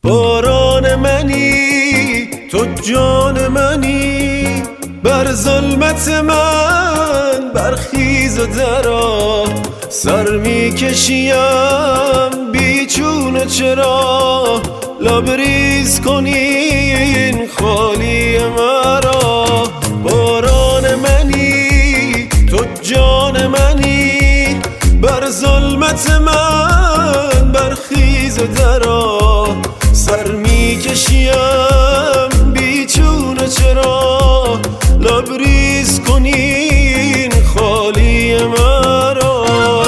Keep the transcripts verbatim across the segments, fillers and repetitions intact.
باران منی تو جان منی، بر ظلمت من برخیز و درآ. سر میکشیم بیچون چرا، لبریز کنین خالی مرا. باران منی تو جان منی، بر ظلمت من برخیز و درآ. سر میکشیم بیچون چرا، لبریز کنین خالی مرا.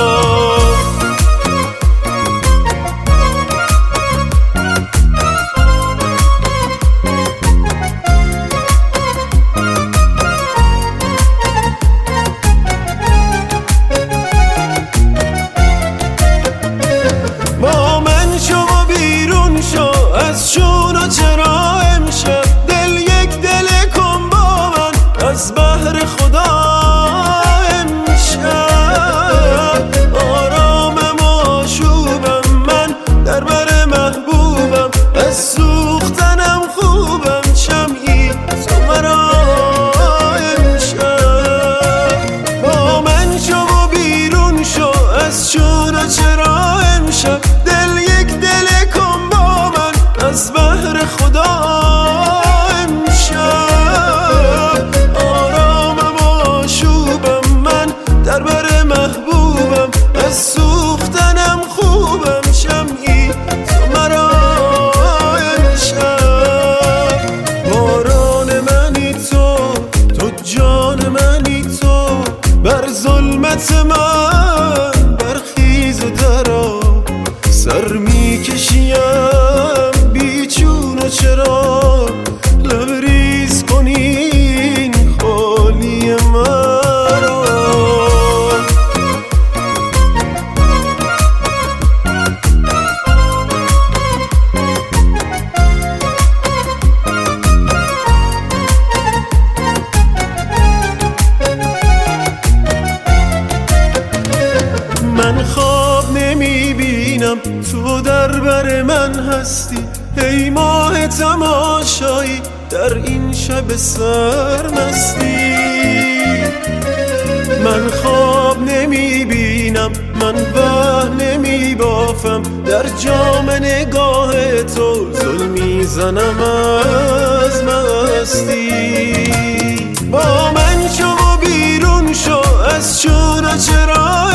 با من شو و بیرون شو از چون و چرا. امشب دل یک دل کن با من از بحر خدا. امشب آرامم و آشوبم، من در بر محبوبم، از سوختنم خوبم شمعی تو مرا. امشب با من شو و بیرون شو از چون و چرا. امشب دل یک دل کن با من از بحر خدا. امشب آرامم و آشوبم، من در بر محبوبم، از سوختنم خوبم شمعی تو مرا. امشب باران منی تو تو جان منی تو، بر ظلمت من برخیز و درآ. سر میکشیم بیچون و چرا، لبریز کنین خالی مرا. من خواب نمیبینم تو در بر من هستی، ای ماه تماشایی در این شب سرمستی. من خواب نمیبینم، من وهم نمیبافم، در جام نگاه تو زل میزنم از مستی. با من شو و بیرون شو از چون و چرا.